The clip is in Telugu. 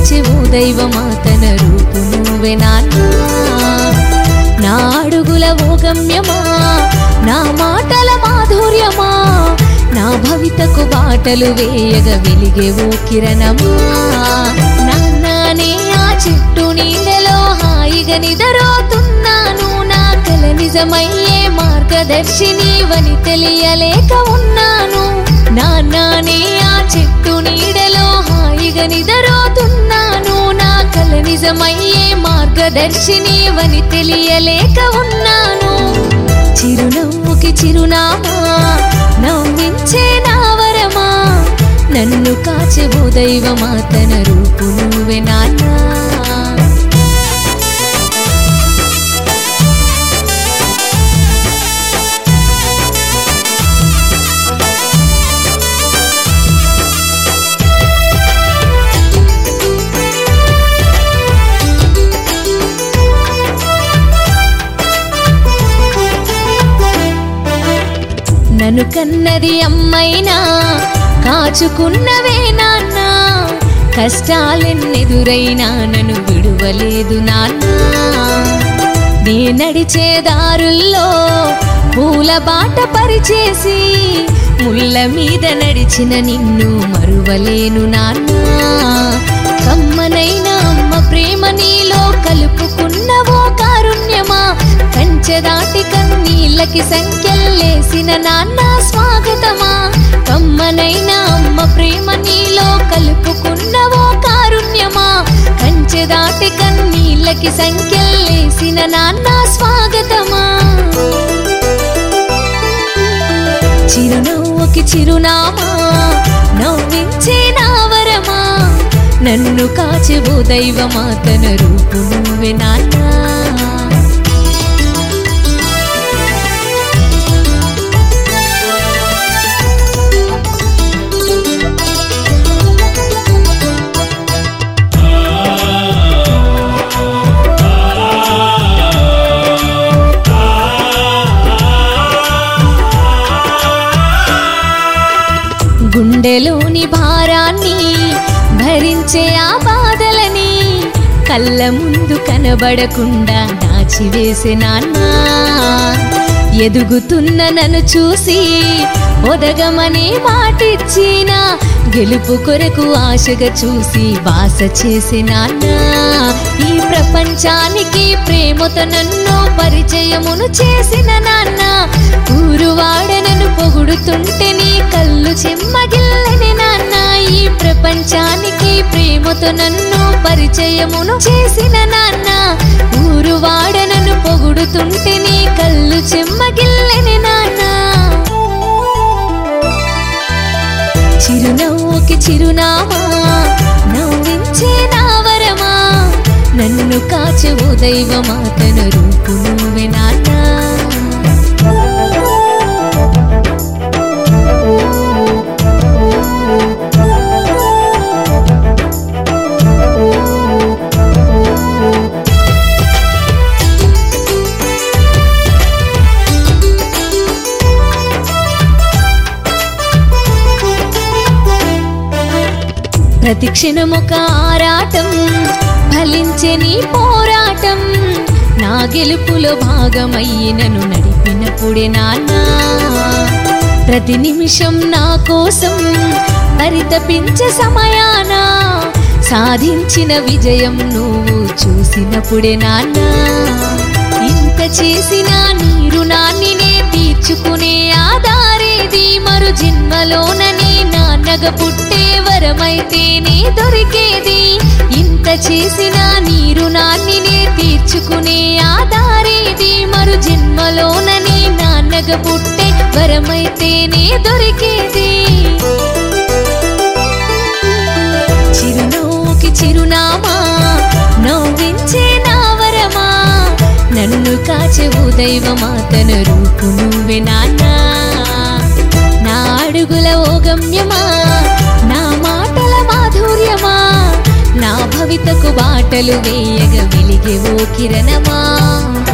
కాచెవు దైవమా తన రూపు నువ్వే నాన్న నా అడుగుల ఓ గమ్యమా నా మాటల మాధుర్యమా నా భవితకు బాటలు వేయగ వెలిగే ఓ కిరణమా నాన్నే ఆ చెట్టు నీడలో హాయిగా నిద్రపోతున్నాను నా కల నిజమయ్యే మార్గదర్శిని వని తెలియలేక ఉన్నాను నాన్నే ఆ చెట్టు నీడలో హాయిగా నిద్రపోతున్నాను నా కల నిజమయ్యే మార్గదర్శిని వని తెలియలేక ఉన్నాను చిరునవ్వుకి చిరునామా నవ్వించే నా వరమా నన్ను కాచెవు దైవమా తన రూపు నువ్వే నాన్న నన్ను కన్నది అమ్మైనా కాచుకున్నవే నాన్న కష్టాలెన్నెదురైనా నన్ను విడువలేదు నాన్న నే నడిచే దారుల్లో పూల బాట పరిచేసి ముళ్ళ మీద నడిచిన నిన్ను మరువలేను నాన్న కమ్మనైనా అమ్మ ప్రేమ నీలో కలుపుకున్నవో కారుణ్యమా కంచె దాటి కన్నీళ్ళకి సంఖ్యలేసిన నాన్న స్వాగతమా కమ్మనైనా అమ్మ ప్రేమ నీలో కలుపుకున్నవో కారుణ్యమా కంచె దాటి కన్నీళ్ళకి సంఖ్యలేసిన నాన్న స్వాగతమా చిరునవ్వుకి చిరునామా నవ్వించే నా వరమా నన్ను కాచెవు దైవమా తన రూపు నువ్వే నాన్న గుండెలోని భారాన్ని భరించే ఆ బాధలని కళ్ళ ముందు కనబడకుండా దాచివేసే నాన్న ఎదుగుతున్న నన్ను చూసి ఒదగమని మాటిచ్చిన గెలుపు కొరకు ఆశగా చూసి బాస చేసే నాన్న ఈ ప్రపంచానికి ప్రేమతో నన్ను పరిచయమును చేసిన నాన్న ఊరువాడనను పొగుడుతుంటే నీ కళ్ళు చెమ్మగిల్లని నాన్న ఈ ప్రపంచానికి ప్రేమతో నన్ను పరిచయమును చేసిన నాన్న ఊరువాడనను పొగుడుతుంటే నీ కళ్ళు చెమ్మగిల్లని నాన్న చిరునవ్వుకి చిరునామా నవ్వించే నా వరమా నన్ను కాచెవు దైవమా తన రూపు నువ్వే నాన్న ప్రతి క్షణమొక ఆరాటం ఫలించే నీ పోరాటం నా గెలుపులో భాగమయ్యి నన్ను నడిపినప్పుడే నాన్న ప్రతి నిమిషం నా కోసం పరితపించే సమయాన సాధించిన విజయం నువ్వు చూసినప్పుడే నాన్న ఇంత చేసిన నీ రుణాన్ని నే తీర్చుకునే ఆధారేది మరు జన్మలోనని నాన్నగా పుట్టే వరమైతేనే దొరికేది ఇంత చేసిన నీ రుణాన్ని నే తీర్చుకునే ఆధారేది మరు జన్మలోనని నాన్నగా పుట్టే వరమైతేనే దొరికేది చిరునవ్వుకి చిరునామా నవ్వించే నా వరమా నన్ను కాచెవు దైవమా తన రూపు నువ్వే నాన్న నా అడుగుల ఓ గమ్యమా నా మాటల మాధుర్యమా నా భవితకు బాటలు వేయగ వెలిగే ఓ కిరణమా